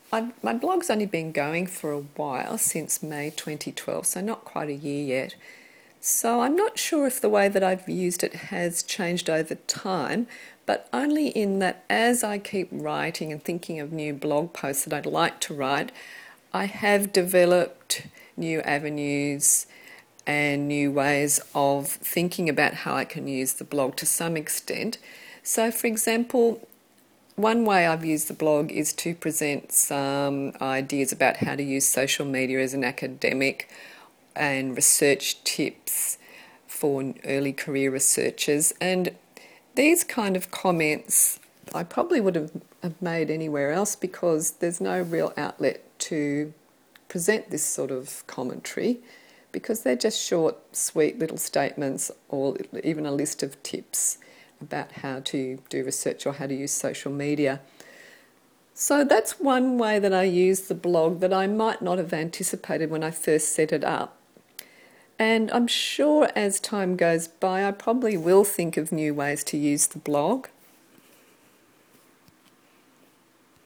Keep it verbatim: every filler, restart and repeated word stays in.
I've, my blog's only been going for a while, since May twenty twelve, so not quite a year yet. So I'm not sure if the way that I've used it has changed over time, but only in that as I keep writing and thinking of new blog posts that I'd like to write, I have developed new avenues and new ways of thinking about how I can use the blog to some extent. So, for example, one way I've used the blog is to present some ideas about how to use social media as an academic and research tips for early career researchers. And these kind of comments I probably would have, have made anywhere else, because there's no real outlet to present this sort of commentary, because they're just short, sweet little statements, or even a list of tips about how to do research or how to use social media. So that's one way that I use the blog that I might not have anticipated when I first set it up. And I'm sure as time goes by, I probably will think of new ways to use the blog.